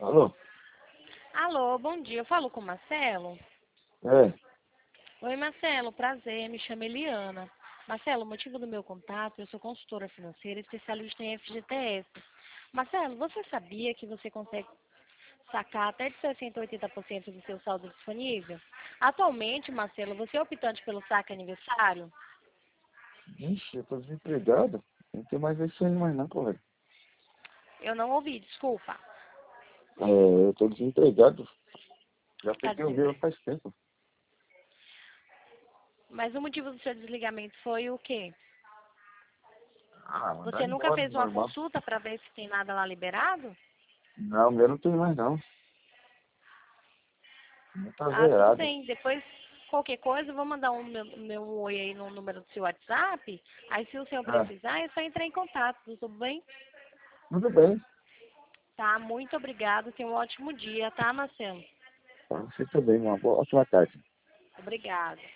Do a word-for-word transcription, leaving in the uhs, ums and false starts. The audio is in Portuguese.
Alô? Alô, bom dia. Eu falo com o Marcelo? É. Oi, Marcelo. Prazer. Me chamo Eliana. Marcelo, o motivo do meu contato, eu sou consultora financeira especialista em F G T S. Marcelo, você sabia que você consegue sacar até de sessenta a oitenta por cento do seu saldo disponível? Atualmente, Marcelo, você é optante pelo saque aniversário? Ixi, eu tô desempregado. Não tem mais isso aí mais não, colega. Eu não ouvi, desculpa. É, eu tô desempregado. Já Tá peguei o meu desempre... faz tempo. Mas o motivo do seu desligamento foi o quê? Ah, mandar Você nunca embora, fez uma normal. consulta para ver se tem nada lá liberado? Não, o meu não tem mais não. O meu tá Ah, tudo zerado. bem. Depois, qualquer coisa, eu vou mandar um meu, meu oi aí no número do seu WhatsApp. Aí, se o senhor Ah, precisar, é só entrar em contato. Tudo bem? tudo bem. Tá, muito obrigado. Tenha um ótimo dia, tá, Marcelo? Pra você também, uma boa, ótima tarde. Obrigada.